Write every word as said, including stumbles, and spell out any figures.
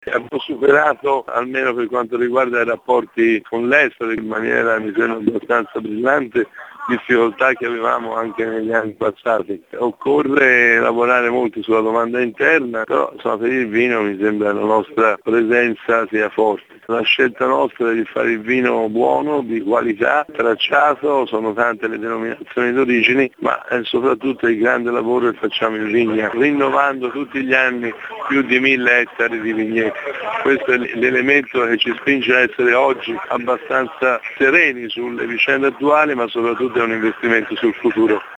Abbiamo superato, almeno per quanto riguarda i rapporti con l'estero, in maniera mi sembra abbastanza brillante, difficoltà che avevamo anche negli anni passati. Occorre lavorare molto sulla domanda interna, però insomma, per il vino mi sembra la nostra presenza sia forte. La scelta nostra è di fare il vino buono, di qualità, tracciato, sono tante le denominazioni d'origine, ma è soprattutto il grande lavoro che facciamo in vigna, rinnovando tutti gli anni più di mille ettari di vigneti. Questo è l'elemento che ci spinge a essere oggi abbastanza sereni sulle vicende attuali, ma soprattutto è un investimento sul futuro.